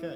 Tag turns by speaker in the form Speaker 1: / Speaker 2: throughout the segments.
Speaker 1: Okay.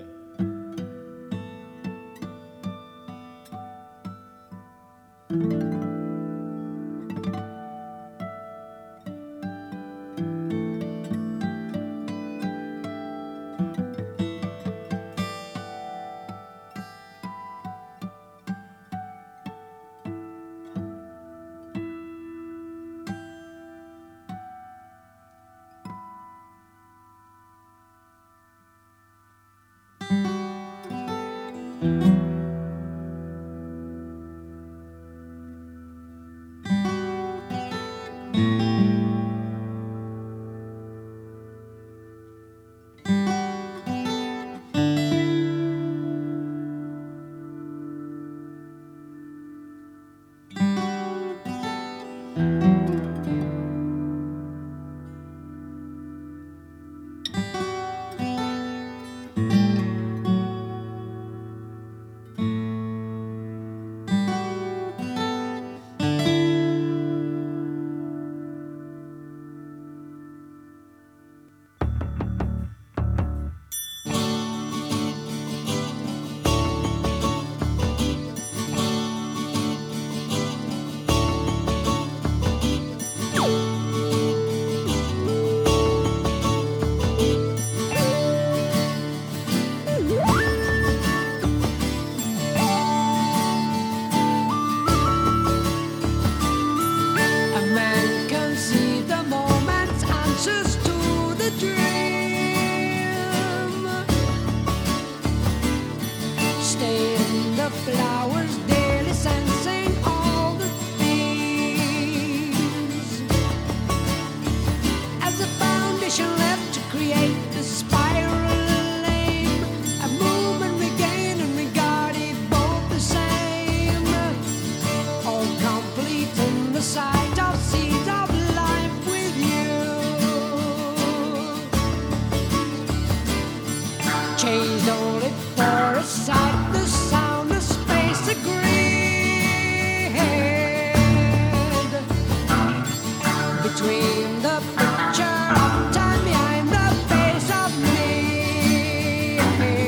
Speaker 2: A man can see the moment's answers to the dream. Stay in the flowers daily, sensing all the themes. As a foundation left to create the spiral aim, a movement regained and regarded both the same. All complete in the sight of seeds of life with you. Changed only for a sight, the sound of space agreed. Between the picture of time behind the face of need.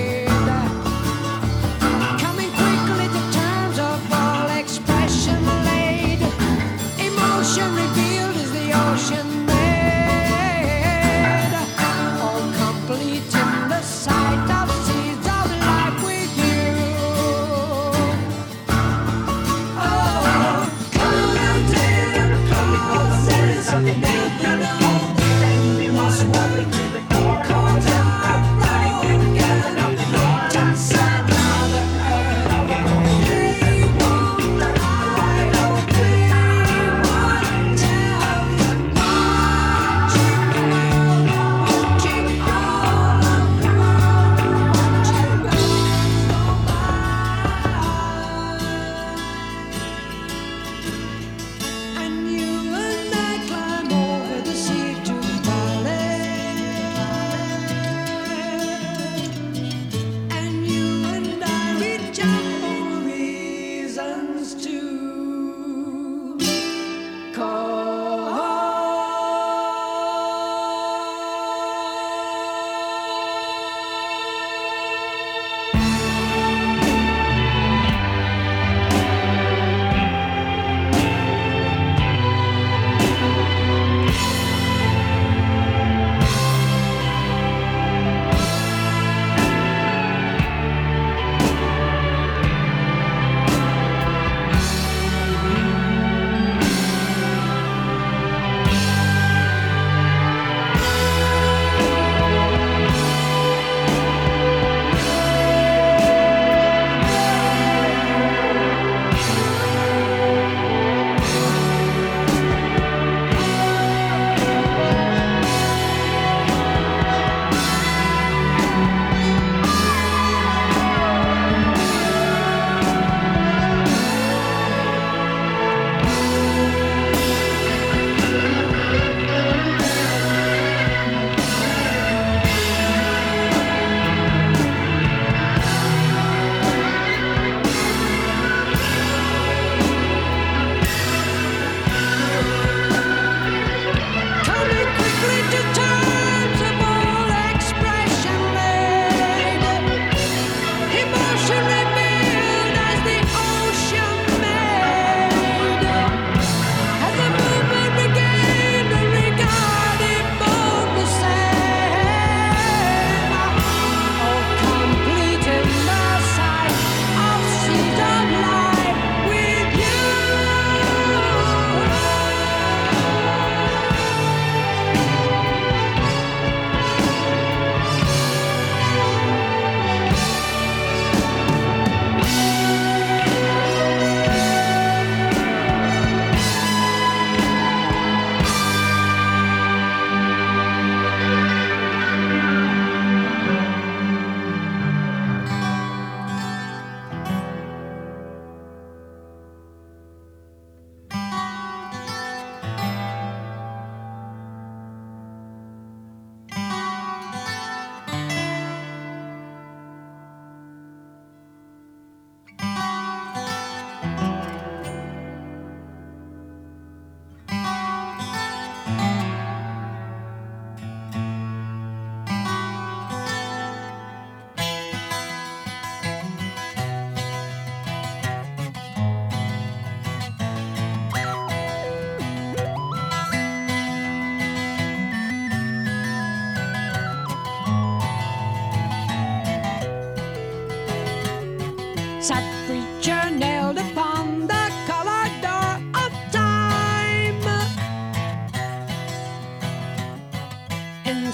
Speaker 2: Coming quickly to terms of all expression laid. Emotion revealed is the ocean made. All complete in the sight of seeds of life with you. Oh, come on, closer, something new.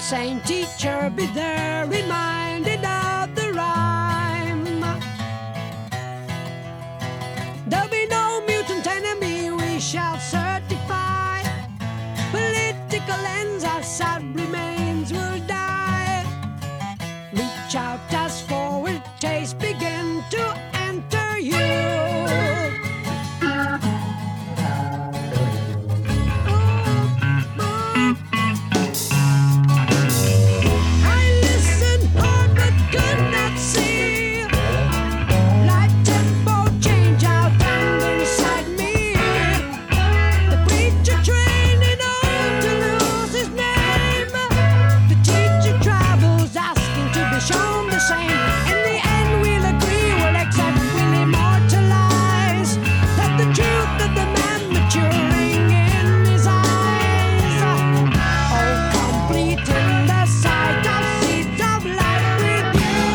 Speaker 2: same teacher be there, reminded of the rhyme. There'll be no mutant enemy we shall certify. Political ends, our sad remains will die. Reach out as forward taste begin to enter you. Shown the same. In the end, we'll agree, we'll accept, we'll immortalize that the truth of the man maturing in his eyes. Oh, complete in the sight of seeds of light with you.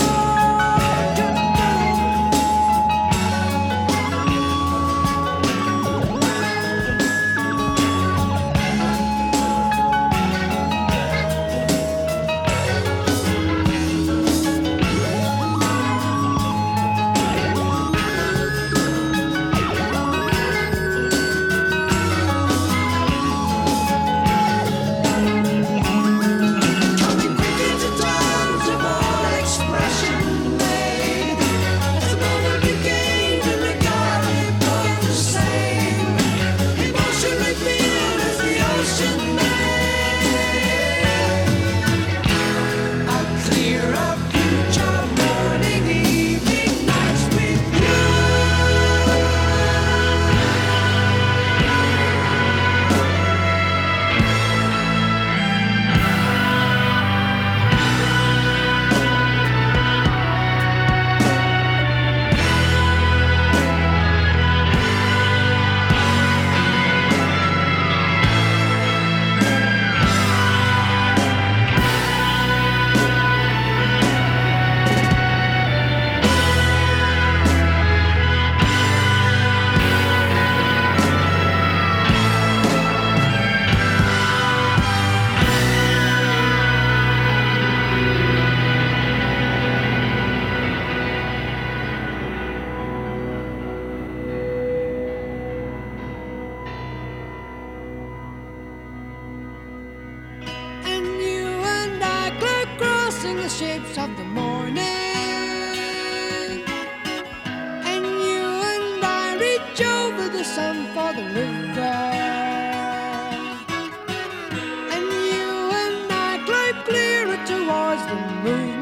Speaker 2: The shapes of the morning, and you and I reach over the sun for the river, and you and I climb clearer towards the moon.